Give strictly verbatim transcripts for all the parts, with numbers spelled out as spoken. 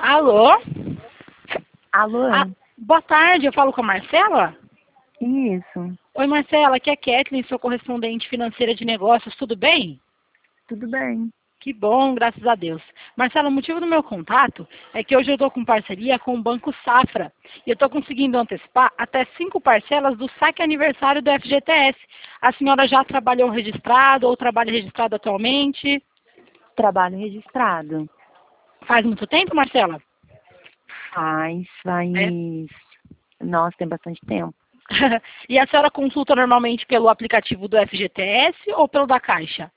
Alô? Alô? Ah, boa tarde, eu falo com a Marcela? Isso, Oi, Marcela, aqui é Kathleen, sou correspondente financeira de negócios, tudo bem? tudo bem. Que bom, graças a Deus. Marcela, o motivo do meu contato é que hoje eu estou com parceria com o Banco Safra e eu estou conseguindo antecipar até cinco parcelas do saque aniversário do F G T S. A senhora já trabalhou registrado ou trabalha registrado atualmente? Trabalho registrado. Faz muito tempo, Marcela? Faz, faz... É. Nossa, tem bastante tempo. E a senhora consulta normalmente pelo aplicativo do F G T S ou pelo da Caixa?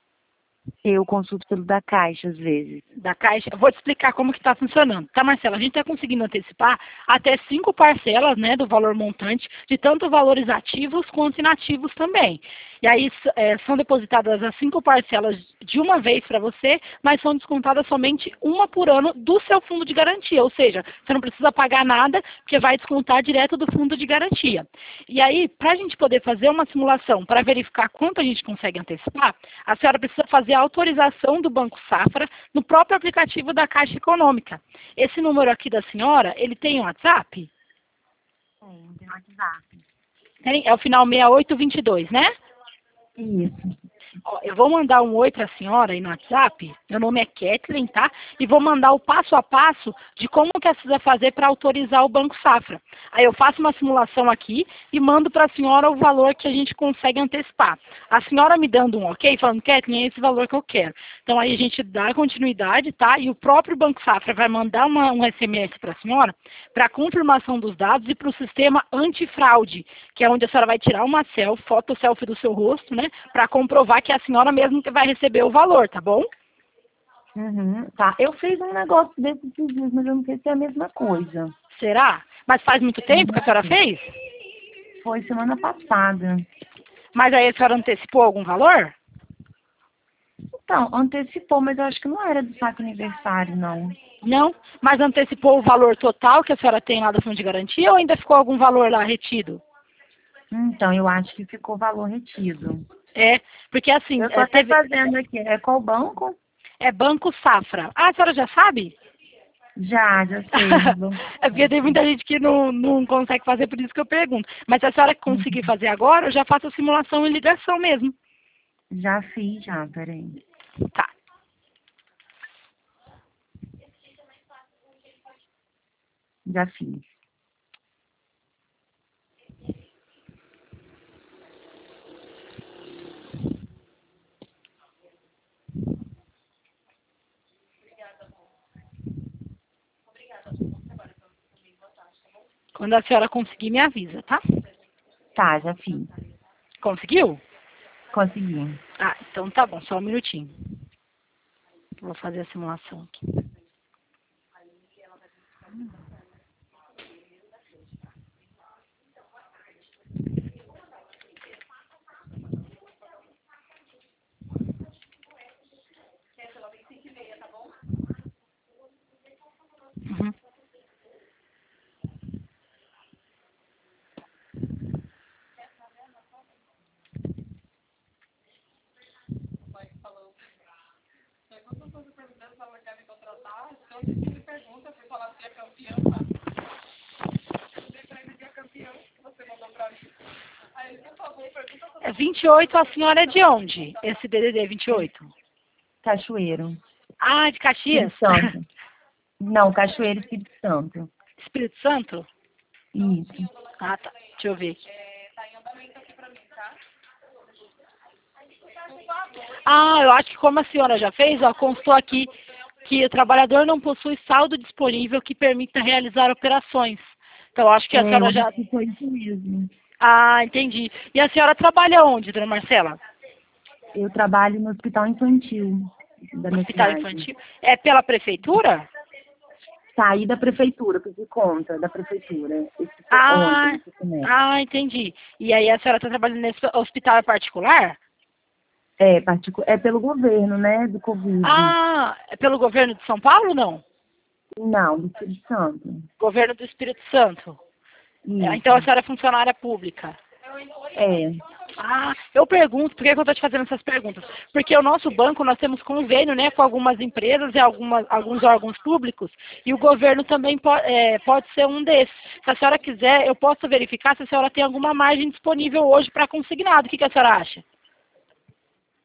Eu consulto pelo da Caixa, às vezes. Da Caixa, eu vou te explicar como que está funcionando. Tá, Marcela? A gente está conseguindo antecipar até cinco parcelas, né, do valor montante, de tanto valores ativos quanto inativos também. E aí é, são depositadas as cinco parcelas de uma vez para você, mas são descontadas somente uma por ano do seu fundo de garantia. Ou seja, você não precisa pagar nada, porque vai descontar direto do fundo de garantia. E aí, para a gente poder fazer uma simulação para verificar quanto a gente consegue antecipar, a senhora precisa fazer a autorização do Banco Safra no próprio aplicativo da Caixa Econômica. Esse número aqui da senhora, ele tem um WhatsApp? Tem, tem WhatsApp. Tem, é o final seis oito dois dois, né? Isso. Ó, eu vou mandar um oi para a senhora aí no WhatsApp, meu nome é Kathleen, tá? E vou mandar o passo a passo de como que precisa fazer para autorizar o Banco Safra. Aí eu faço uma simulação aqui e mando para a senhora o valor que a gente consegue antecipar. A senhora me dando um ok, falando, Kathleen, é esse valor que eu quero. Então aí a gente dá continuidade, tá? E o próprio Banco Safra vai mandar uma, um S M S para a senhora para confirmação dos dados e para o sistema antifraude, que é onde a senhora vai tirar uma selfie, foto selfie do seu rosto, né? Para comprovar que é a senhora mesmo que vai receber o valor, tá bom? Uhum. Tá, eu fiz um negócio desses dias, mas eu não sei se é a mesma coisa. Será? Mas faz muito tempo que a senhora fez? Foi semana passada. Mas aí a senhora antecipou algum valor? Então, antecipou, mas eu acho que não era do saque aniversário, não. Não? Mas antecipou o valor total que a senhora tem lá do fundo de garantia ou ainda ficou algum valor lá retido? Então, eu acho que ficou valor retido. É, porque assim, Eu tô é, até teve, fazendo aqui. É qual banco? é Banco Safra. Ah, a senhora já sabe? Já, já sei. Banco É porque tem muita gente que não, não consegue fazer, por isso que eu pergunto. Mas se a senhora conseguir fazer agora, eu já faço a simulação em ligação mesmo. Já fiz, já, peraí. Tá. Já fiz. Quando a senhora conseguir, me avisa, tá? Tá, já fiz. Conseguiu? Consegui. Ah, então tá bom, só um minutinho. Vou fazer a simulação aqui. Uhum. É vinte e oito, a senhora é de onde? Esse D D D vinte e oito? Cachoeiro. Ah, de Caxias? Espírito Santo. Não, Cachoeiro, Espírito Santo. Espírito Santo? Isso. Ah, tá. Deixa eu ver aqui. Ah, eu acho que como a senhora já fez, ó, constou aqui que o trabalhador não possui saldo disponível que permita realizar operações. Então, eu acho que a É, eu senhora já... acho que foi isso mesmo. Ah, entendi. E a senhora trabalha onde, dona Marcela? Eu trabalho no hospital infantil da minha Hospital cidade. infantil? É pela prefeitura? Saí da prefeitura, pedi conta da prefeitura. Esse foi Ah, ontem, esse semestre. ah, entendi. E aí a senhora está trabalhando nesse hospital particular? É, particu... é pelo governo, né, do Covid. Ah, é pelo governo de São Paulo, não? Não, do Espírito Santo. Governo do Espírito Santo. É, então a Isso. senhora é funcionária pública. É. Ah, eu pergunto, por que que eu estou te fazendo essas perguntas? Porque o nosso banco, nós temos convênio, né, com algumas empresas e algumas, alguns órgãos públicos, e o governo também po é, pode ser um desses. Se a senhora quiser, eu posso verificar se a senhora tem alguma margem disponível hoje para consignado. O que que a senhora acha?